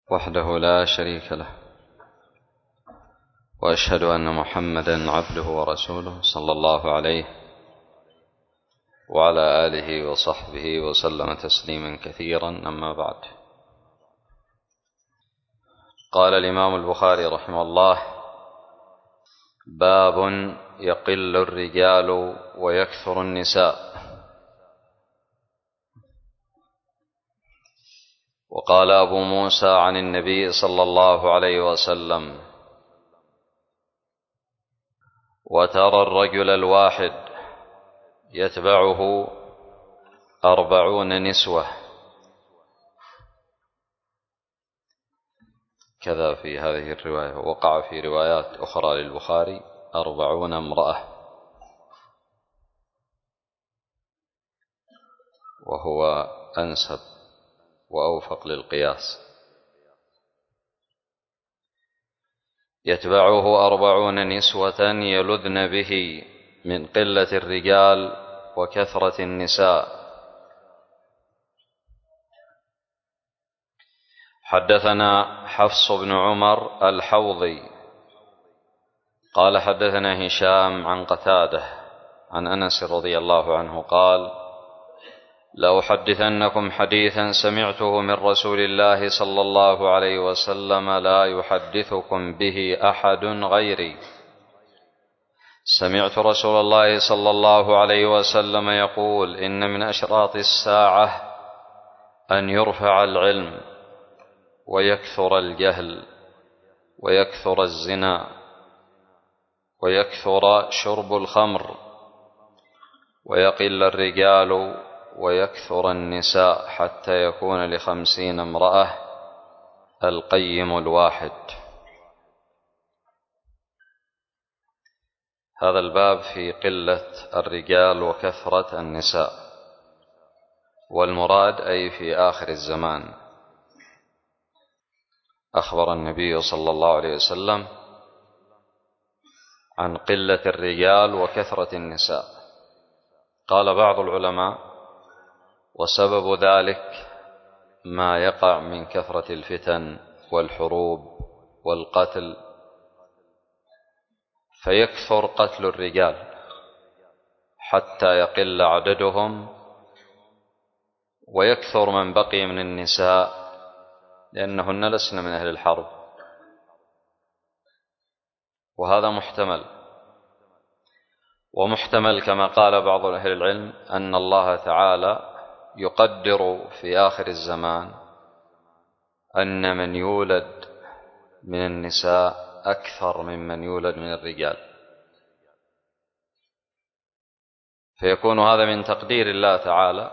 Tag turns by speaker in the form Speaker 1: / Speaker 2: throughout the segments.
Speaker 1: وحده لا شريك له، وأشهد أن محمدا عبده ورسوله صلى الله عليه وعلى آله وصحبه وسلم تسليما كثيرا. أما بعد، قال الإمام البخاري رحمه الله: باب يقل الرجال ويكثر النساء. وقال أبو موسى عن النبي صلى الله عليه وسلم: وترى الرجل الواحد يتبعه 40 نسوة. كذا في هذه الرواية. وقع في روايات أخرى للبخاري 40 امرأة، وهو أنسب وأوفق للقياس. يتبعه 40 نسوة يلذن به من قلة الرجال وكثرة النساء. حدثنا حفص بن عمر الحوضي قال حدثنا هشام عن قتادة عن أنس رضي الله عنه قال: لأحدثنكم حديثا سمعته من رسول الله صلى الله عليه وسلم لا يحدثكم به أحد غيري. سمعت رسول الله صلى الله عليه وسلم يقول: إن من أشراط الساعة أن يرفع العلم ويكثر الجهل ويكثر الزنا ويكثر شرب الخمر ويقل الرجال ويكثر النساء حتى يكون ل50 امرأة القيم الواحد. هذا الباب في قلة الرجال وكثرة النساء، والمراد أي في آخر الزمان. أخبر النبي صلى الله عليه وسلم عن قلة الرجال وكثرة النساء. قال بعض العلماء: وسبب ذلك ما يقع من كثرة الفتن والحروب والقتل، فيكثر قتل الرجال حتى يقل عددهم، ويكثر من بقي من النساء لأنهن لسن من أهل الحرب. وهذا محتمل. ومحتمل كما قال بعض أهل العلم أن الله تعالى يقدر في آخر الزمان أن من يولد من النساء أكثر ممن يولد من الرجال، فيكون هذا من تقدير الله تعالى،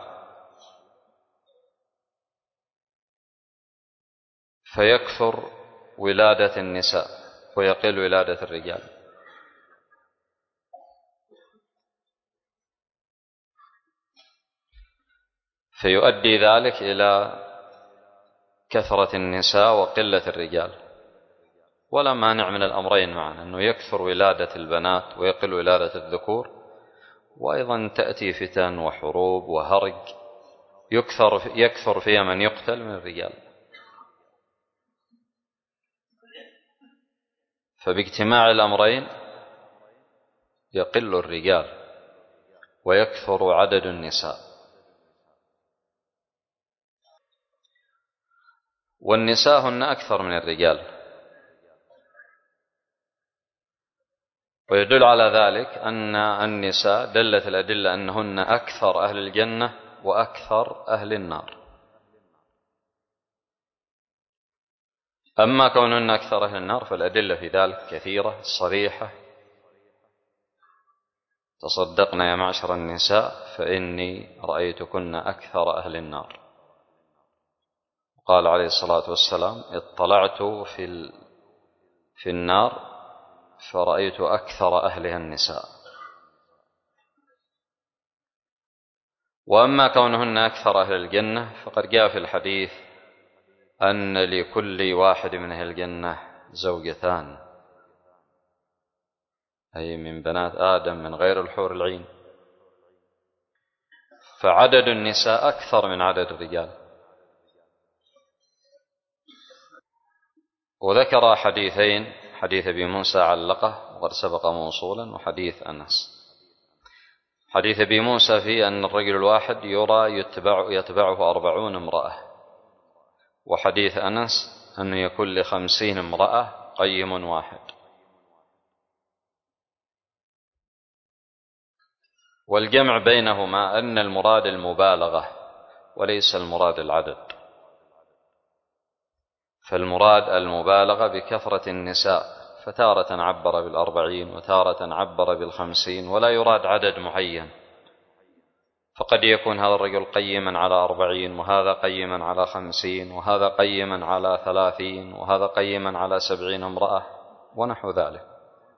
Speaker 1: فيكثر ولادة النساء ويقل ولادة الرجال. فيؤدي ذلك إلى كثرة النساء وقلة الرجال. ولا مانع من الأمرين معا، أنه يكثر ولادة البنات ويقل ولادة الذكور، وأيضا تأتي فتن وحروب وهرج يكثر فيها من يقتل من الرجال. فباجتماع الأمرين يقل الرجال ويكثر عدد النساء. والنساء هن أكثر من الرجال. ويدل على ذلك أن النساء دلت الأدلة أنهن أكثر أهل الجنة وأكثر أهل النار. أما كونهن أكثر أهل النار فالأدلة في ذلك كثيرة صريحة. تصدقن يا معشر النساء فإني رأيتكن أكثر أهل النار. قال عليه الصلاة والسلام: اطلعت في النار فرأيت أكثر أهلها النساء. وأما كونهن أكثر أهل الجنة فقد جاء في الحديث أن لكل واحد من أهل الجنة زوجتان، أي من بنات آدم من غير الحور العين. فعدد النساء أكثر من عدد الرجال. وذكر حديثين، حديث أبي موسى علقه وقد سبق موصولا، وحديث أنس. حديث أبي موسى فيه أن الرجل الواحد يرى يتبعه 40 امرأة، وحديث أنس أن يكون ل50 امرأة قيم واحد. والجمع بينهما أن المراد المبالغة وليس المراد العدد، فالمراد المبالغة بكثرة النساء، فتارة عبر بال40 وتارة عبر بال50، ولا يراد عدد معين، فقد يكون هذا الرجل قيما على 40 وهذا قيما على 50 وهذا قيما على 30 وهذا قيما على 70 امرأة ونحو ذلك.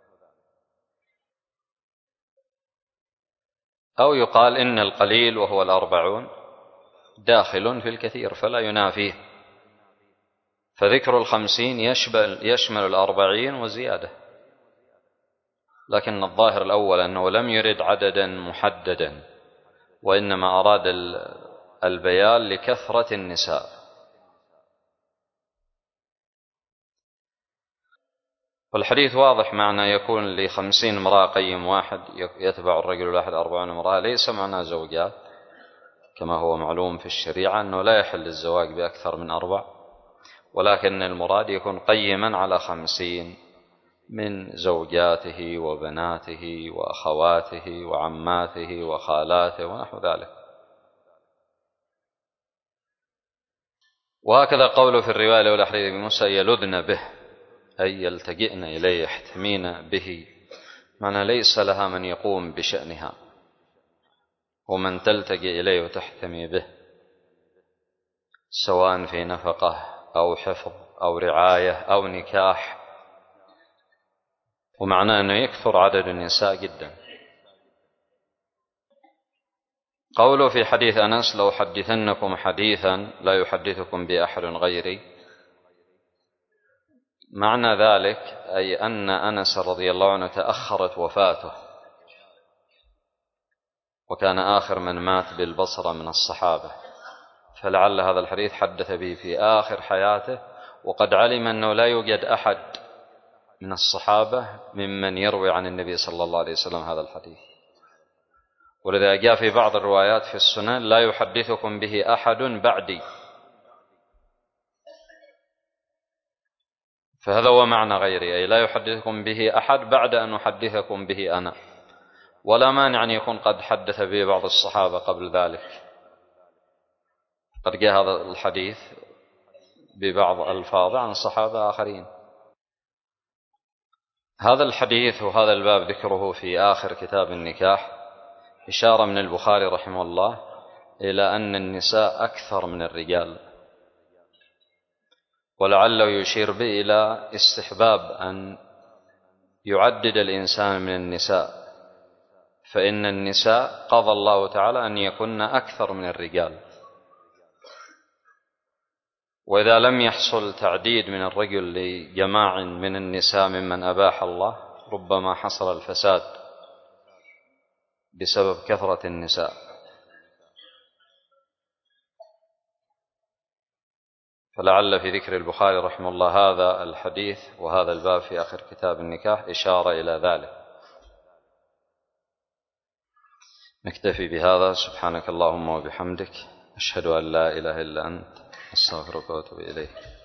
Speaker 1: أو يقال إن القليل وهو 40 داخل في الكثير فلا ينافيه، فذكر 50 يشمل 40 وزيادة، لكن الظاهر الأول أنه لم يرد عددا محددا، وإنما أراد البيان لكثرة النساء. والحديث واضح معنى يكون ل50 امرأة قيم واحد يتبع الرجل الواحد 40 امرأة، ليس معنى زوجات كما هو معلوم في الشريعة أنه لا يحل الزواج بأكثر من 4، ولكن المراد يكون قيما على 50 من زوجاته وبناته وأخواته وعماته وخالاته ونحو ذلك. وهكذا قوله في الرواية الأولى حديث أبي موسى يلذن به، أي يلتجئن إليه يحتمين به، معنى ليس لها من يقوم بشأنها ومن تلتجئ إليه وتحتمي به، سواء في نفقة أو حفظ أو رعاية أو نكاح، ومعناه أنه يكثر عدد النساء جدا. قوله في حديث أنس لو حدثنكم حديثا لا يحدثكم بأحد غيري، معنى ذلك أي أن أنس رضي الله عنه تأخرت وفاته، وكان آخر من مات بالبصرة من الصحابة، فلعل هذا الحديث حدث به في آخر حياته، وقد علم أنه لا يوجد أحد من الصحابة ممن يروي عن النبي صلى الله عليه وسلم هذا الحديث. ولذا جاء في بعض الروايات في السنن لا يحدثكم به أحد بعدي، فهذا هو معنى غيري، أي لا يحدثكم به أحد بعد أن أحدثكم به أنا، ولا مانع أن يكون قد حدث به بعض الصحابة قبل ذلك، قد جاء هذا الحديث ببعض ألفاظ عن صحابة آخرين. هذا الحديث وهذا الباب ذكره في آخر كتاب النكاح إشارة من البخاري رحمه الله إلى أن النساء أكثر من الرجال، ولعله يشير به إلى استحباب أن يعدد الإنسان من النساء، فإن النساء قضى الله تعالى أن يكن أكثر من الرجال، وإذا لم يحصل تعديد من الرجل لجماع من النساء ممن أباح الله ربما حصل الفساد بسبب كثرة النساء. فلعل في ذكر البخاري رحمه الله هذا الحديث وهذا الباب في آخر كتاب النكاح إشارة إلى ذلك. نكتفي بهذا، سبحانك اللهم وبحمدك، أشهد أن لا إله إلا أنت، أستغفرك وأتوب إليك.